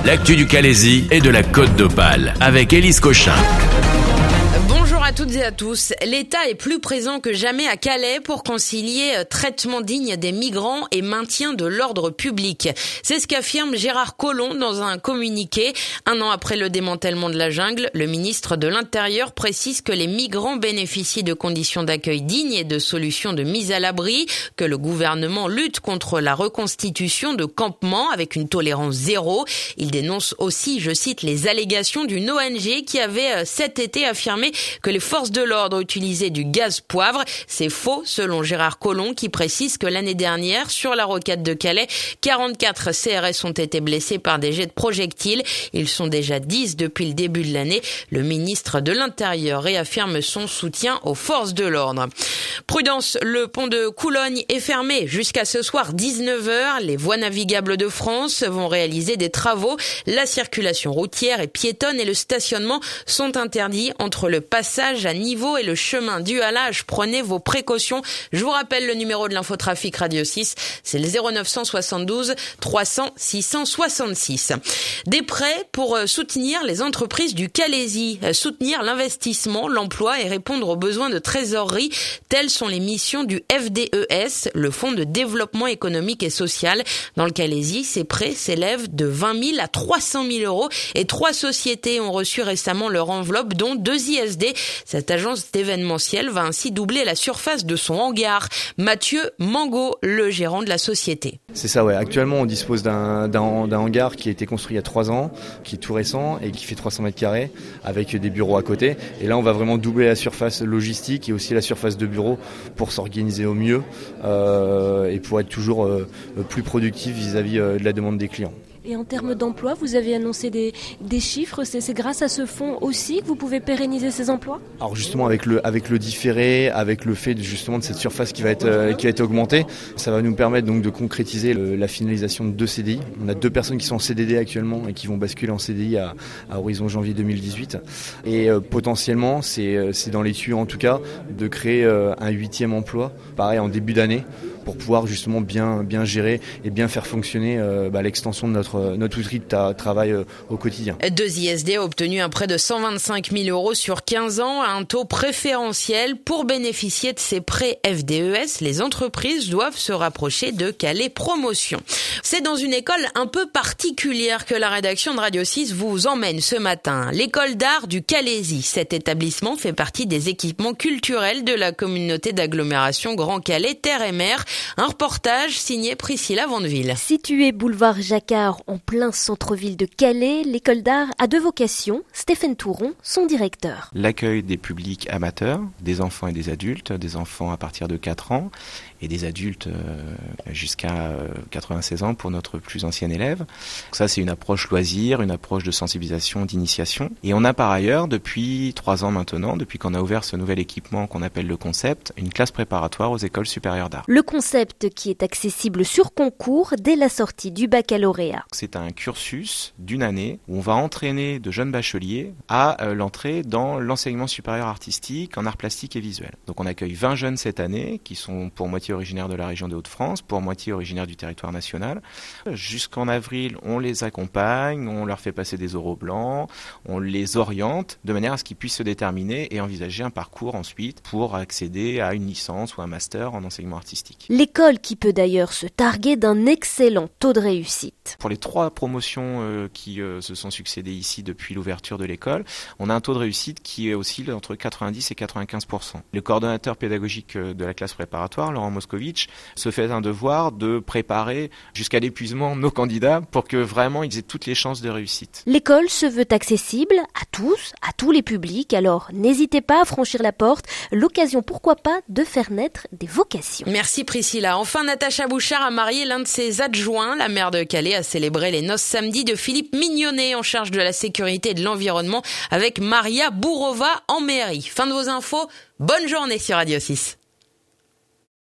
L'actu du Calaisis et de la Côte d'Opale avec Élise Cochin. Bonjour à toutes et à tous. L'État est plus présent que jamais à Calais pour concilier traitement digne des migrants et maintien de l'ordre public. C'est ce qu'affirme Gérard Collomb dans un communiqué. 1 an après le démantèlement de la jungle, le ministre de l'Intérieur précise que les migrants bénéficient de conditions d'accueil dignes et de solutions de mise à l'abri, que le gouvernement lutte contre la reconstitution de campements avec une tolérance zéro. Il dénonce aussi, je cite, les allégations d'une ONG qui avait cet été affirmé que les forces de l'ordre utilisaient du gaz poivre. C'est faux, selon Gérard Collomb, qui précise que l'année dernière, sur la rocade de Calais, 44 CRS ont été blessés par des jets de projectiles. Ils sont déjà 10 depuis le début de l'année. Le ministre de l'Intérieur réaffirme son soutien aux forces de l'ordre. Prudence, le pont de Coulogne est fermé jusqu'à ce soir 19h. Les voies navigables de France vont réaliser des travaux. La circulation routière et piétonne et le stationnement sont interdits entre le passage à niveau et le chemin du halage. Prenez vos précautions. Je vous rappelle le numéro de l'infotrafic Radio 6, c'est le 0972 300 666. Des prêts pour soutenir les entreprises du Calaisis, soutenir l'investissement, l'emploi et répondre aux besoins de trésorerie. Telles sont les missions du FDES, le Fonds de développement économique et social. Dans le Calaisis, ces prêts s'élèvent de 20 000 à 300 000 euros et 3 sociétés ont reçu récemment leur enveloppe, dont 2 ISD. Cette agence d'événementiel va ainsi doubler la surface de son hangar. Mathieu Mangot, le gérant de la société. C'est ça, ouais. Actuellement, on dispose d'un hangar qui a été construit il y a 3 ans, qui est tout récent et qui fait 300 mètres carrés avec des bureaux à côté. Et là, on va vraiment doubler la surface logistique et aussi la surface de bureau pour s'organiser au mieux et pour être toujours plus productif vis-à-vis de la demande des clients. Et en termes d'emploi, vous avez annoncé des chiffres. C'est grâce à ce fonds aussi que vous pouvez pérenniser ces emplois ? Alors justement, avec le différé, avec le fait justement de cette surface qui va être augmentée, ça va nous permettre donc de concrétiser la finalisation de 2 CDI. On a 2 personnes qui sont en CDD actuellement et qui vont basculer en CDI à horizon janvier 2018. Et potentiellement, c'est dans les tuyaux en tout cas, de créer un 8e emploi, pareil en début d'année, pour pouvoir justement bien gérer et bien faire fonctionner l'extension de notre outil de travail au quotidien. 2 ISD a obtenu un prêt de 125 000 euros sur 15 ans à un taux préférentiel. Pour bénéficier de ces prêts FDES, les entreprises doivent se rapprocher de Calais Promotion. C'est dans une école un peu particulière que la rédaction de Radio 6 vous emmène ce matin. L'école d'art du Calaisis. Cet établissement fait partie des équipements culturels de la communauté d'agglomération Grand Calais, Terre et Mer. Un reportage signé Priscilla Vandeville. Situé boulevard Jacquard en plein centre-ville de Calais, l'école d'art a 2 vocations. Stéphane Touron, son directeur. L'accueil des publics amateurs, des enfants et des adultes, des enfants à partir de 4 ans et des adultes jusqu'à 96 ans pour notre plus ancienne élève. Ça, c'est une approche loisir, une approche de sensibilisation, d'initiation. Et on a par ailleurs, depuis 3 ans maintenant, depuis qu'on a ouvert ce nouvel équipement qu'on appelle le concept, une classe préparatoire aux écoles supérieures d'art. Le concept qui est accessible sur concours dès la sortie du baccalauréat. C'est un cursus d'1 année où on va entraîner de jeunes bacheliers à l'entrée dans l'enseignement supérieur artistique en art plastique et visuel. Donc on accueille 20 jeunes cette année qui sont pour moitié originaires de la région des Hauts-de-France, pour moitié originaires du territoire national. Jusqu'en avril, on les accompagne, on leur fait passer des oraux blancs, on les oriente de manière à ce qu'ils puissent se déterminer et envisager un parcours ensuite pour accéder à une licence ou un master en enseignement artistique. L'école qui peut d'ailleurs se targuer d'un excellent taux de réussite. Pour les 3 promotions qui se sont succédées ici depuis l'ouverture de l'école, on a un taux de réussite qui oscille entre 90 et 95%. Le coordonnateur pédagogique de la classe préparatoire, Laurent Moscovitch, se fait un devoir de préparer jusqu'à l'épuisement nos candidats pour que vraiment ils aient toutes les chances de réussite. L'école se veut accessible à tous les publics, alors n'hésitez pas à franchir la porte, l'occasion pourquoi pas de faire naître des vocations. Merci Priscilla. Enfin, Natacha Bouchard a marié l'un de ses adjoints. La maire de Calais a célébré les noces samedi de Philippe Mignonnet en charge de la sécurité et de l'environnement avec Maria Bourova en mairie. Fin de vos infos, bonne journée sur Radio 6.